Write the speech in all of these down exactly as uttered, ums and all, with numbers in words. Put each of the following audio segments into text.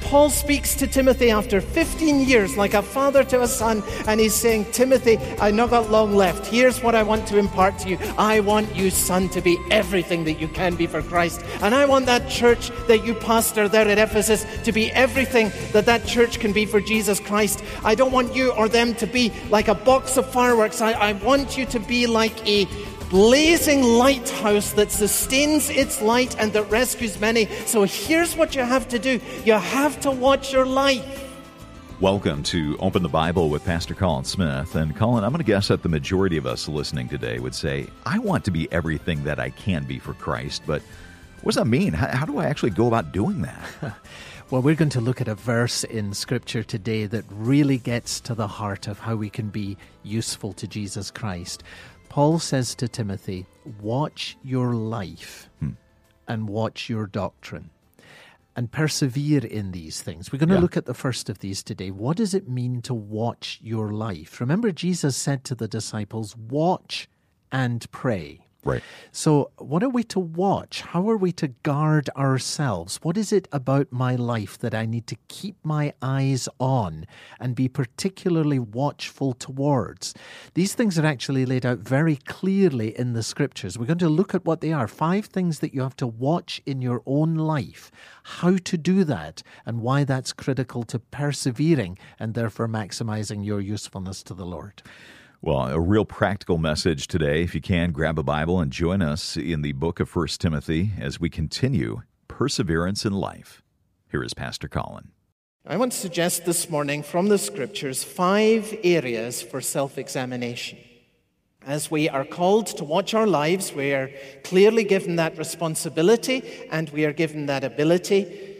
Paul speaks to Timothy after fifteen years like a father to a son, and he's saying, Timothy, I've not got long left. Here's what I want to impart to you. I want you, son, to be everything that you can be for Christ. And I want that church that you pastor there at Ephesus to be everything that that church can be for Jesus Christ. I don't want you or them to be like a box of fireworks. I, I want you to be like a blazing lighthouse that sustains its light and that rescues many. So here's what you have to do. You have to watch your life. Welcome to Open the Bible with Pastor Colin Smith. And Colin, I'm going to guess that the majority of us listening today would say, I want to be everything that I can be for Christ, but what does that mean? How, how do I actually go about doing that? Well, we're going to look at a verse in Scripture today that really gets to the heart of how we can be useful to Jesus Christ. Paul says to Timothy, watch your life hmm. and watch your doctrine and persevere in these things. We're going to yeah. look at the first of these today. What does it mean to watch your life? Remember, Jesus said to the disciples, watch and pray. Right. So what are we to watch? How are we to guard ourselves? What is it about my life that I need to keep my eyes on and be particularly watchful towards? These things are actually laid out very clearly in the Scriptures. We're going to look at what they are. Five things that you have to watch in your own life, how to do that, and why that's critical to persevering and therefore maximizing your usefulness to the Lord. Well, a real practical message today. If you can, grab a Bible and join us in the book of First Timothy as we continue Perseverance in Life. Here is Pastor Colin. I want to suggest this morning from the Scriptures five areas for self-examination. As we are called to watch our lives, we are clearly given that responsibility and we are given that ability.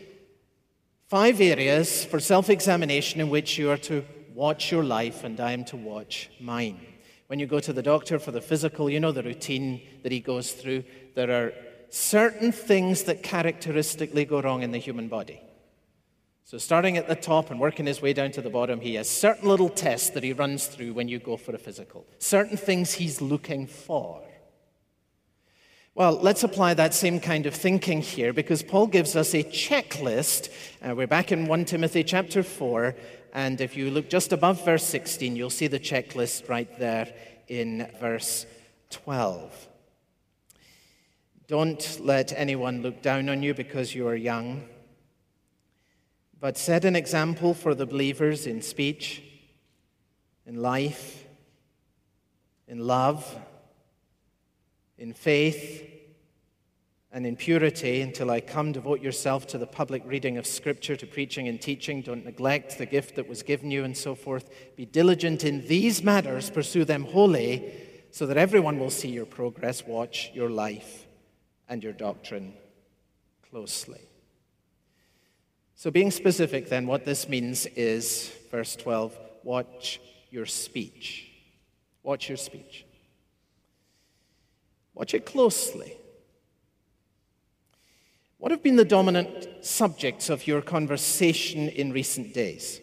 Five areas for self-examination in which you are to watch your life, and I am to watch mine. When you go to the doctor for the physical, you know the routine that he goes through. There are certain things that characteristically go wrong in the human body. So starting at the top and working his way down to the bottom, he has certain little tests that he runs through when you go for a physical. Certain things he's looking for. Well, let's apply that same kind of thinking here, because Paul gives us a checklist. Uh, we're back in First Timothy chapter four, and if you look just above verse sixteen, you'll see the checklist right there in verse twelve. Don't let anyone look down on you because you are young, but set an example for the believers in speech, in life, in love, in faith, and in purity. Until I come, devote yourself to the public reading of Scripture, to preaching and teaching. Don't neglect the gift that was given you, and so forth. Be diligent in these matters, pursue them wholly, so that everyone will see your progress. Watch your life and your doctrine closely. So being specific then, what this means is, verse twelve, watch your speech. Watch your speech. Watch it closely. What have been the dominant subjects of your conversation in recent days?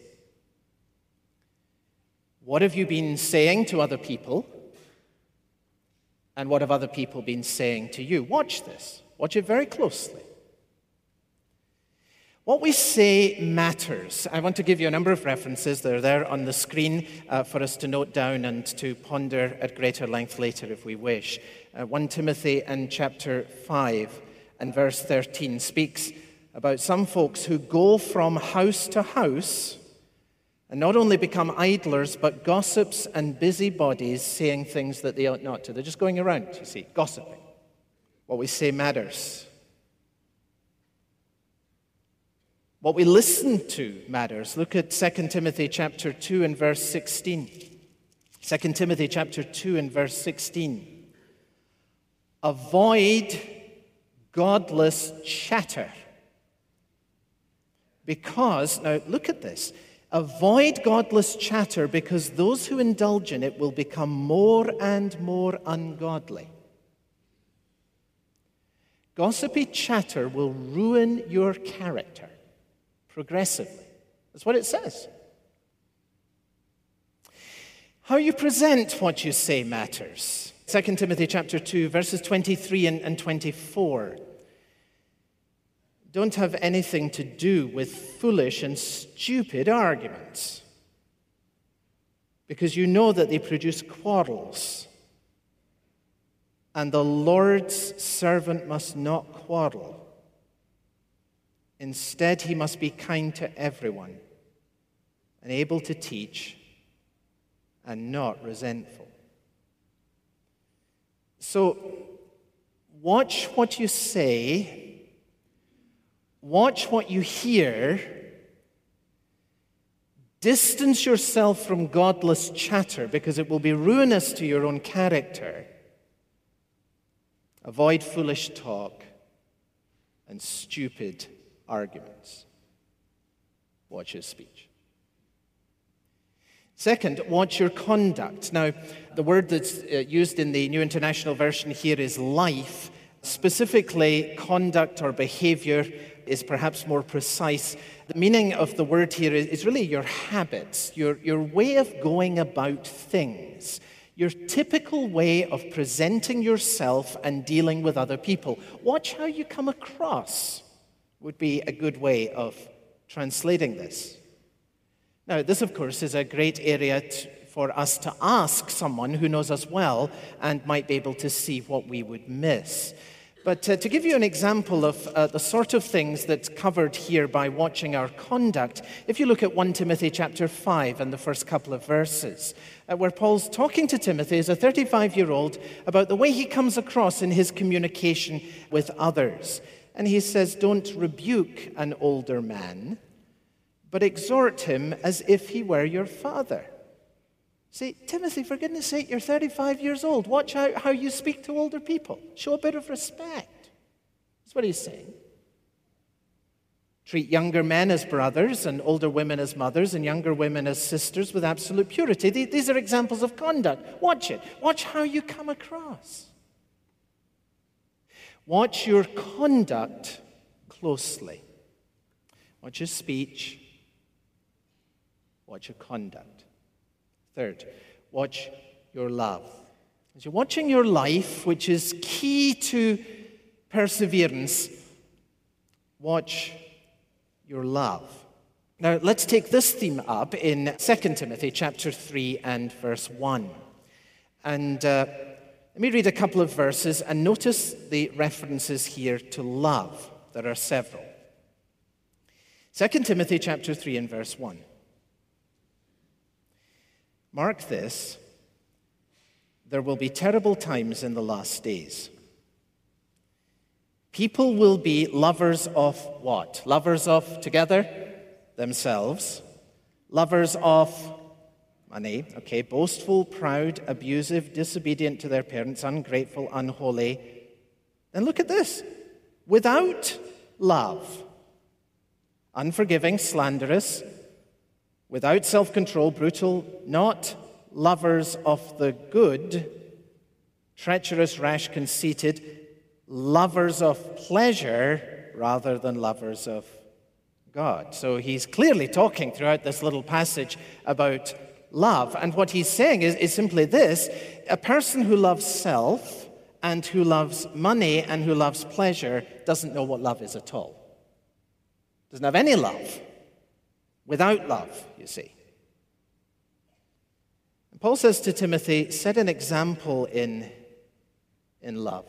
What have you been saying to other people? And what have other people been saying to you? Watch this. Watch it very closely. What we say matters. I want to give you a number of references. They're there on the screen uh, for us to note down and to ponder at greater length later if we wish. Uh, First Timothy and chapter five and verse thirteen speaks about some folks who go from house to house and not only become idlers, but gossips and busybodies, saying things that they ought not to. They're just going around, you see, gossiping. What we say matters. What we listen to matters. Look at Second Timothy chapter two and verse sixteen. Second Timothy chapter two and verse sixteen. Avoid godless chatter. Because, now look at this. Avoid godless chatter, because those who indulge in it will become more and more ungodly. Gossipy chatter will ruin your character progressively. That's what it says. How you present what you say matters. Second Timothy chapter two, verses twenty-three and twenty-four. don't have anything to do with foolish and stupid arguments, because you know that they produce quarrels. And the Lord's servant must not quarrel. Instead, he must be kind to everyone and able to teach and not resentful. So, watch what you say, watch what you hear, distance yourself from godless chatter because it will be ruinous to your own character. Avoid foolish talk and stupid arguments. Watch his speech. Second, watch your conduct. Now, the word that's uh, used in the New International Version here is life. Specifically, conduct or behavior is perhaps more precise. The meaning of the word here is really your habits, your, your way of going about things, your typical way of presenting yourself and dealing with other people. Watch how you come across would be a good way of translating this. Now, this, of course, is a great area to, for us to ask someone who knows us well and might be able to see what we would miss. But uh, to give you an example of uh, the sort of things that's covered here by watching our conduct, if you look at First Timothy chapter five and the first couple of verses, uh, where Paul's talking to Timothy as a thirty-five-year-old about the way he comes across in his communication with others. And he says, don't rebuke an older man, but exhort him as if he were your father. Say, Timothy, for goodness sake, you're thirty-five years old. Watch how, how you speak to older people. Show a bit of respect. That's what he's saying. Treat younger men as brothers and older women as mothers and younger women as sisters with absolute purity. These are examples of conduct. Watch it. Watch how you come across. Watch your conduct closely. Watch your speech. Watch your conduct. Third, watch your love. As you're watching your life, which is key to perseverance, watch your love. Now, let's take this theme up in Second Timothy chapter three and verse one. And uh, let me read a couple of verses and notice the references here to love. There are several. Second Timothy chapter three and verse one. Mark this, there will be terrible times in the last days. People will be lovers of what? Lovers of together, themselves. Lovers of money, okay, boastful, proud, abusive, disobedient to their parents, ungrateful, unholy. Then look at this. Without love, unforgiving, slanderous, without self-control, brutal, not lovers of the good, treacherous, rash, conceited, lovers of pleasure rather than lovers of God. So he's clearly talking throughout this little passage about love. And what he's saying is, is simply this: a person who loves self and who loves money and who loves pleasure doesn't know what love is at all. Doesn't have any love. Without love, you see. And Paul says to Timothy, set an example in, in love.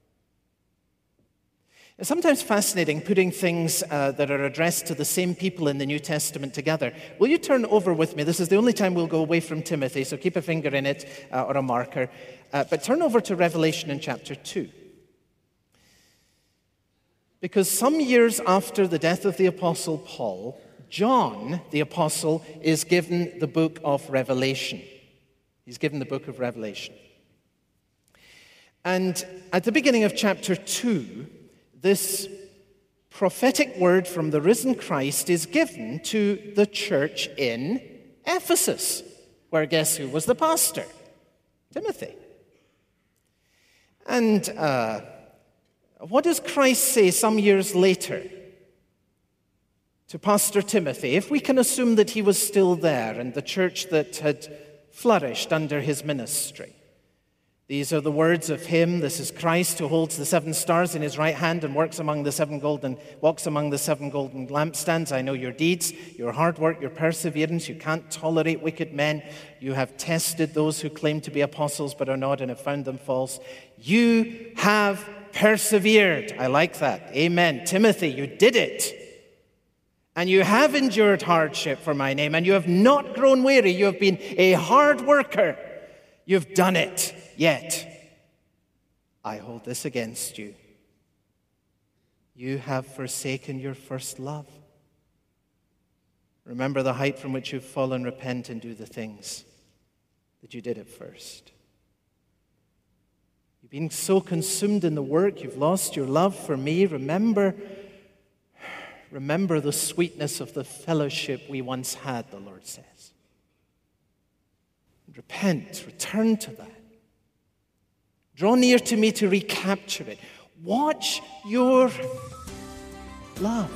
It's sometimes fascinating putting things uh, that are addressed to the same people in the New Testament together. Will you turn over with me? This is the only time we'll go away from Timothy, so keep a finger in it uh, or a marker. Uh, but turn over to Revelation in chapter two. Because some years after the death of the Apostle Paul, John, the apostle, is given the book of Revelation. He's given the book of Revelation. And at the beginning of chapter two, this prophetic word from the risen Christ is given to the church in Ephesus, where guess who was the pastor? Timothy. And uh, what does Christ say some years later to Pastor Timothy, if we can assume that he was still there and the church that had flourished under his ministry? These are the words of him, this is Christ, who holds the seven stars in his right hand and works among the seven golden, walks among the seven golden lampstands. I know your deeds, your hard work, your perseverance. You can't tolerate wicked men. You have tested those who claim to be apostles but are not and have found them false. You have persevered. I like that. Amen. Timothy, you did it. And you have endured hardship for my name, and you have not grown weary. You have been a hard worker. You've done it. Yet, I hold this against you. You have forsaken your first love. Remember the height from which you've fallen, repent and do the things that you did at first. You've been so consumed in the work, you've lost your love for me. Remember, remember the sweetness of the fellowship we once had, the Lord says. Repent, return to that. Draw near to me to recapture it. Watch your love.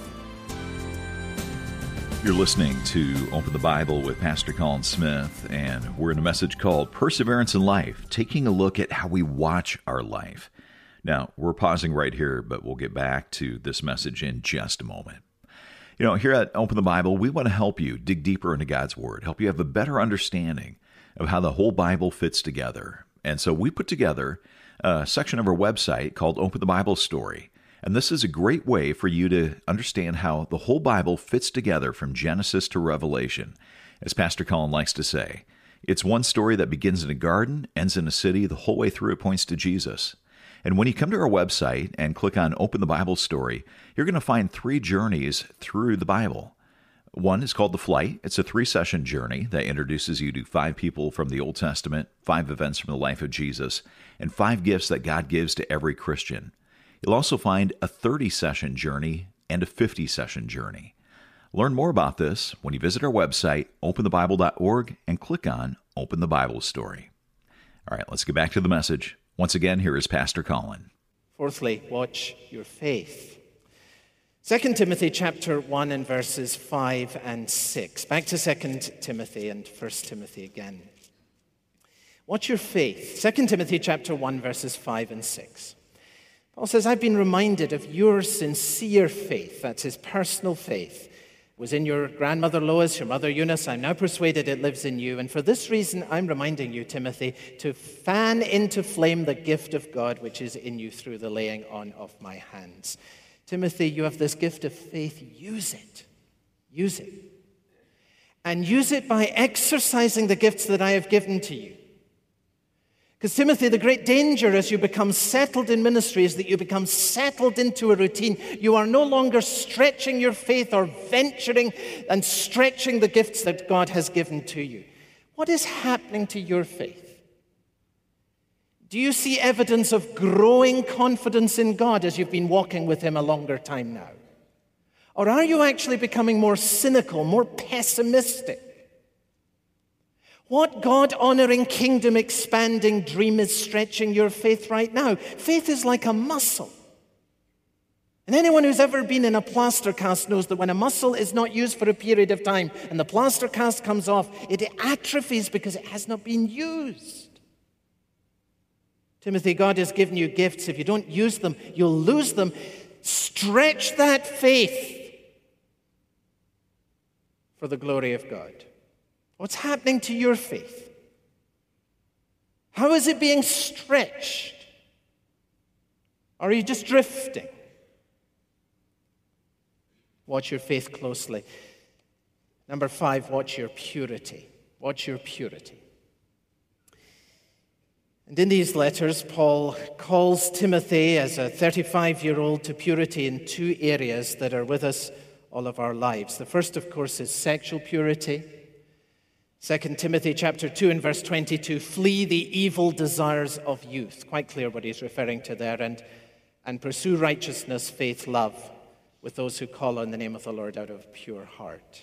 You're listening to Open the Bible with Pastor Colin Smith, and we're in a message called Perseverance in Life, taking a look at how we watch our life. Now, we're pausing right here, but we'll get back to this message in just a moment. You know, here at Open the Bible, we want to help you dig deeper into God's Word, help you have a better understanding of how the whole Bible fits together. And so we put together a section of our website called Open the Bible Story. And this is a great way for you to understand how the whole Bible fits together from Genesis to Revelation. As Pastor Colin likes to say, it's one story that begins in a garden, ends in a city, the whole way through it points to Jesus. And when you come to our website and click on Open the Bible Story, you're going to find three journeys through the Bible. One is called The Flight. It's a three-session journey that introduces you to five people from the Old Testament, five events from the life of Jesus, and five gifts that God gives to every Christian. You'll also find a thirty-session journey and a fifty-session journey. Learn more about this when you visit our website, open the bible dot org, and click on Open the Bible Story. All right, let's get back to the message. Once again, here is Pastor Colin. Fourthly, watch your faith. Second Timothy chapter one and verses five and six. Back to Second Timothy and First Timothy again. Watch your faith. Second Timothy chapter one, verses five and six. Paul says, I've been reminded of your sincere faith. That's his personal faith. It was in your grandmother Lois, your mother Eunice. I'm now persuaded it lives in you. And for this reason, I'm reminding you, Timothy, to fan into flame the gift of God which is in you through the laying on of my hands. Timothy, you have this gift of faith. Use it. Use it. And use it by exercising the gifts that I have given to you. Because, Timothy, the great danger as you become settled in ministry is that you become settled into a routine. You are no longer stretching your faith or venturing and stretching the gifts that God has given to you. What is happening to your faith? Do you see evidence of growing confidence in God as you've been walking with Him a longer time now? Or are you actually becoming more cynical, more pessimistic? What God-honoring, kingdom-expanding dream is stretching your faith right now? Faith is like a muscle. And anyone who's ever been in a plaster cast knows that when a muscle is not used for a period of time and the plaster cast comes off, it atrophies because it has not been used. Timothy, God has given you gifts. If you don't use them, you'll lose them. Stretch that faith for the glory of God. What's happening to your faith? How is it being stretched? Or are you just drifting? Watch your faith closely. Number five, watch your purity. Watch your purity. And in these letters, Paul calls Timothy as a thirty-five-year-old to purity in two areas that are with us all of our lives. The first, of course, is sexual purity. Second Timothy chapter two and verse twenty-two, flee the evil desires of youth. Quite clear what he's referring to there. And, and pursue righteousness, faith, love with those who call on the name of the Lord out of pure heart.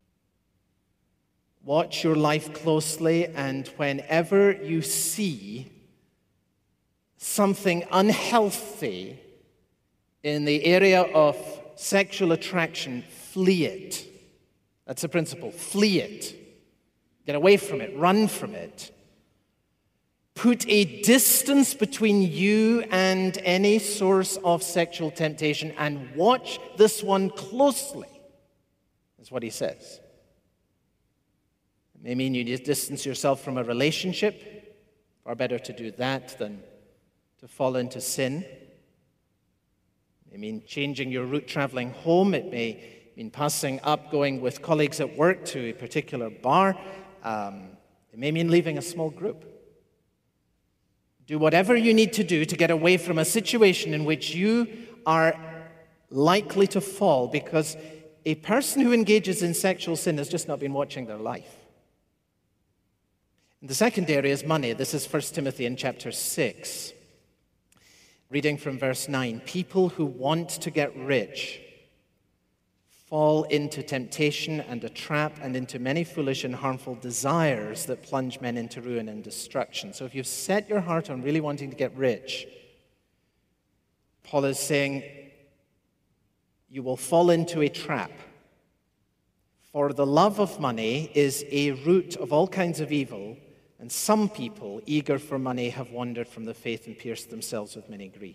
Watch your life closely, and whenever you see something unhealthy in the area of sexual attraction, flee it. That's the principle. Flee it. Get away from it. Run from it. Put a distance between you and any source of sexual temptation and watch this one closely, is what he says. It may mean you distance yourself from a relationship. Far better to do that than to fall into sin. It may mean changing your route traveling home. It may mean passing up, going with colleagues at work to a particular bar. Um, it may mean leaving a small group. Do whatever you need to do to get away from a situation in which you are likely to fall, because a person who engages in sexual sin has just not been watching their life. And the second area is money. This is First Timothy in chapter six. Reading from verse nine. People who want to get rich fall into temptation and a trap and into many foolish and harmful desires that plunge men into ruin and destruction. So if you've set your heart on really wanting to get rich, Paul is saying you will fall into a trap. For the love of money is a root of all kinds of evil, and some people, eager for money, have wandered from the faith and pierced themselves with many griefs.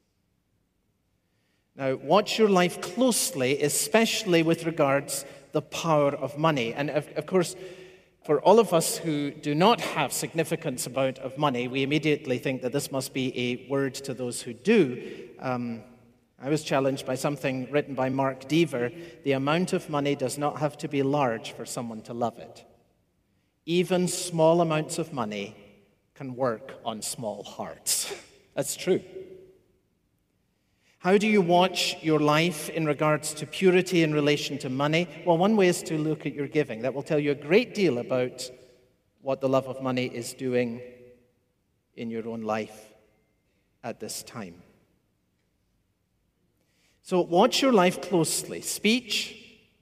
Now, watch your life closely, especially with regards the power of money. And of, of course, for all of us who do not have significant amount of money, we immediately think that this must be a word to those who do. Um, I was challenged by something written by Mark Dever. The amount of money does not have to be large for someone to love it. Even small amounts of money can work on small hearts. That's true. How do you watch your life in regards to purity in relation to money? Well, one way is to look at your giving. That will tell you a great deal about what the love of money is doing in your own life at this time. So watch your life closely. Speech,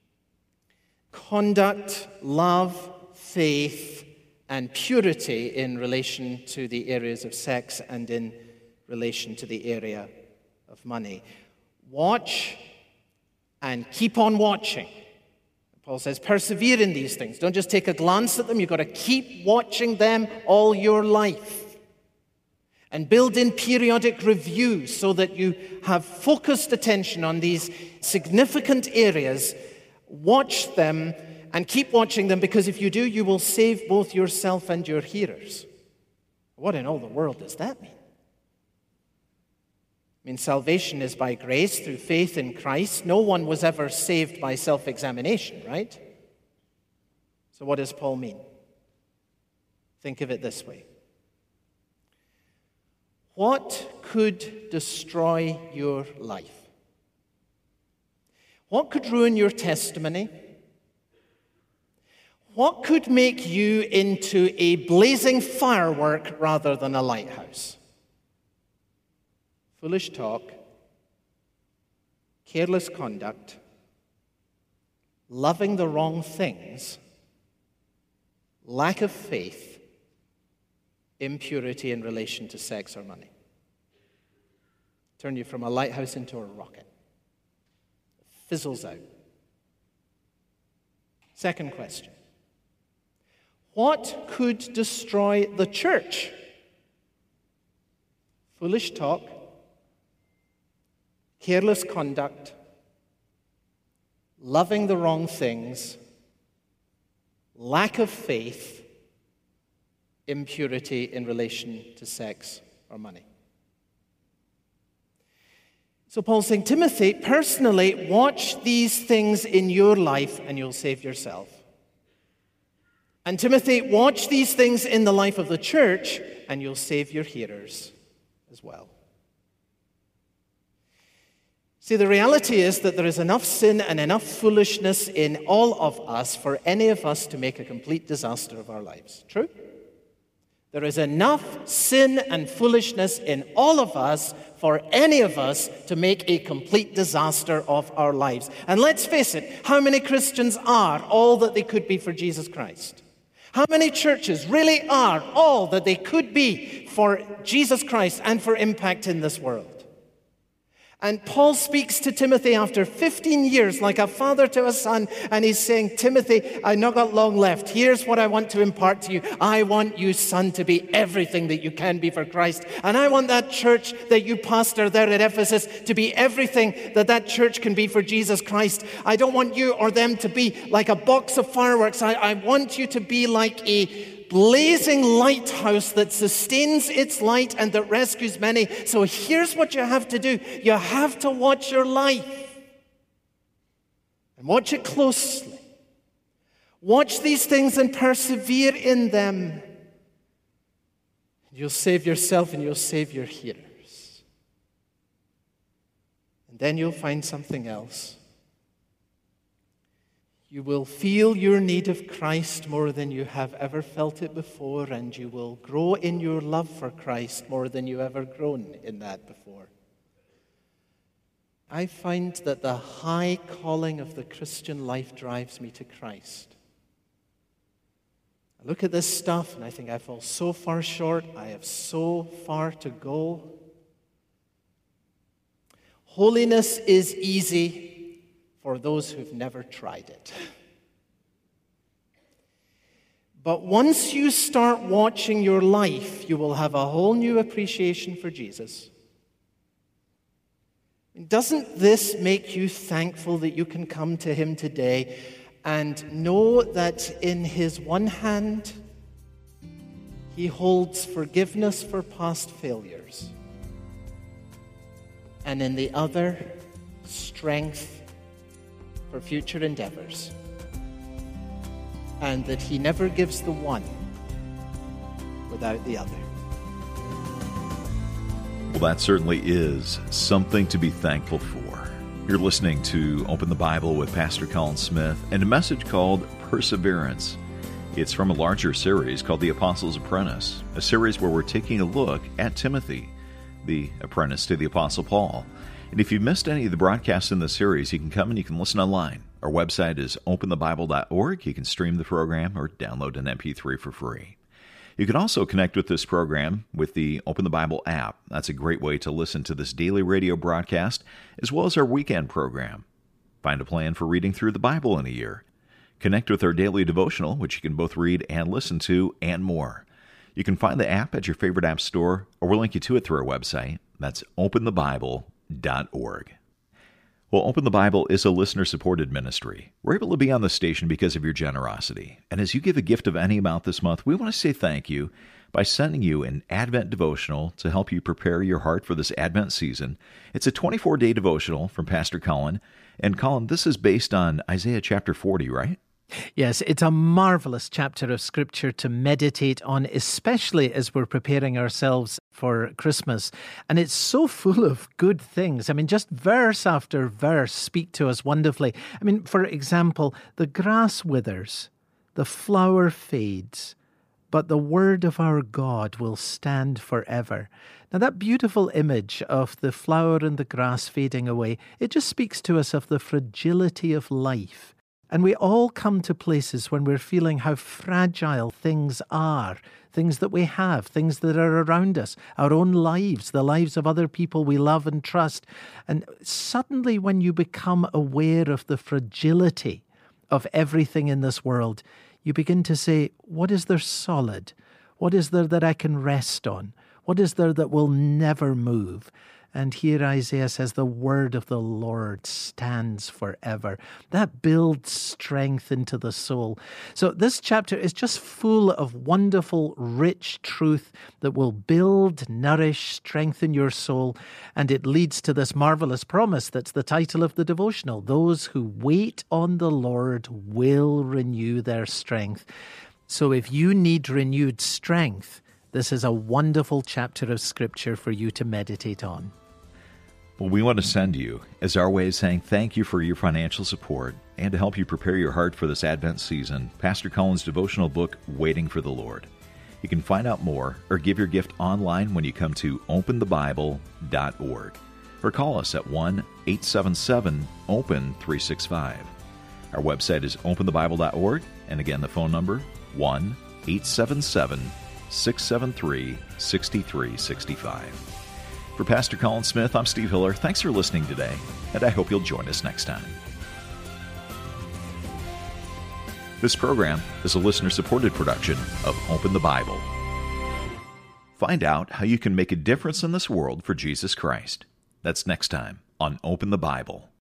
conduct, love, faith, and purity in relation to the areas of sex and in relation to the area of money. Watch and keep on watching. Paul says, persevere in these things. Don't just take a glance at them. You've got to keep watching them all your life. And build in periodic review so that you have focused attention on these significant areas. Watch them and keep watching them, because if you do, you will save both yourself and your hearers. What in all the world does that mean? I mean, salvation is by grace through faith in Christ. No one was ever saved by self-examination, right? So what does Paul mean? Think of it this way. What could destroy your life? What could ruin your testimony? What could make you into a blazing firework rather than a lighthouse? Foolish talk, careless conduct, loving the wrong things, lack of faith, impurity in relation to sex or money. Turn you from a lighthouse into a rocket. Fizzles out. Second question. What could destroy the church? Foolish talk, careless conduct, loving the wrong things, lack of faith, impurity in relation to sex or money. So Paul's saying, Timothy, personally, watch these things in your life and you'll save yourself. And Timothy, watch these things in the life of the church and you'll save your hearers as well. See, the reality is that there is enough sin and enough foolishness in all of us for any of us to make a complete disaster of our lives. True? There is enough sin and foolishness in all of us for any of us to make a complete disaster of our lives. And let's face it, how many Christians are all that they could be for Jesus Christ? How many churches really are all that they could be for Jesus Christ and for impact in this world? And Paul speaks to Timothy after fifteen years like a father to a son, and he's saying, Timothy, I've not got long left. Here's what I want to impart to you. I want you, son, to be everything that you can be for Christ. And I want that church that you pastor there at Ephesus to be everything that that church can be for Jesus Christ. I don't want you or them to be like a box of fireworks. I, I want you to be like a blazing lighthouse that sustains its light and that rescues many. So here's what you have to do. You have to watch your life. And watch it closely. Watch these things and persevere in them. You'll save yourself and you'll save your hearers. And then you'll find something else. You will feel your need of Christ more than you have ever felt it before, and you will grow in your love for Christ more than you ever grown in that before. I find that the high calling of the Christian life drives me to Christ. I look at this stuff and I think I fall so far short. I have so far to go. Holiness is easy for those who've never tried it. But once you start watching your life, you will have a whole new appreciation for Jesus. Doesn't this make you thankful that you can come to him today and know that in his one hand, he holds forgiveness for past failures, and in the other, strength for future endeavors, and that he never gives the one without the other? Well, that certainly is something to be thankful for. You're listening to Open the Bible with Pastor Colin Smith and a message called Perseverance. It's from a larger series called The Apostles' Apprentice, a series where we're taking a look at Timothy, the apprentice to the Apostle Paul. And if you missed any of the broadcasts in the series, you can come and you can listen online. Our website is open the bible dot org. You can stream the program or download an M P three for free. You can also connect with this program with the Open the Bible app. That's a great way to listen to this daily radio broadcast, as well as our weekend program. Find a plan for reading through the Bible in a year. Connect with our daily devotional, which you can both read and listen to, and more. You can find the app at your favorite app store, or we'll link you to it through our website. That's open the bible dot org. Well, Open the Bible is a listener-supported ministry. We're able to be on the station because of your generosity. And as you give a gift of any amount this month, we want to say thank you by sending you an Advent devotional to help you prepare your heart for this Advent season. It's a twenty-four day devotional from Pastor Colin. And Colin, this is based on Isaiah chapter forty, right? Yes, it's a marvelous chapter of Scripture to meditate on, especially as we're preparing ourselves for Christmas. And it's so full of good things. I mean, just verse after verse speak to us wonderfully. I mean, for example, the grass withers, the flower fades, but the word of our God will stand forever. Now, that beautiful image of the flower and the grass fading away, it just speaks to us of the fragility of life. And we all come to places when we're feeling how fragile things are, things that we have, things that are around us, our own lives, the lives of other people we love and trust. And suddenly when you become aware of the fragility of everything in this world, you begin to say, what is there solid? What is there that I can rest on? What is there that will never move? And here Isaiah says, the word of the Lord stands forever. That builds strength into the soul. So this chapter is just full of wonderful, rich truth that will build, nourish, strengthen your soul. And it leads to this marvelous promise that's the title of the devotional. Those who wait on the Lord will renew their strength. So if you need renewed strength, this is a wonderful chapter of Scripture for you to meditate on. Well, we want to send you as our way of saying thank you for your financial support and to help you prepare your heart for this Advent season, Pastor Colin's devotional book, Waiting for the Lord. You can find out more or give your gift online when you come to open the bible dot org or call us at one eight seven seven open three six five. Our website is open the bible dot org, and again, the phone number, one eight seven seven six seven three six three six five. For Pastor Colin Smith, I'm Steve Hiller. Thanks for listening today, and I hope you'll join us next time. This program is a listener-supported production of Open the Bible. Find out how you can make a difference in this world for Jesus Christ. That's next time on Open the Bible.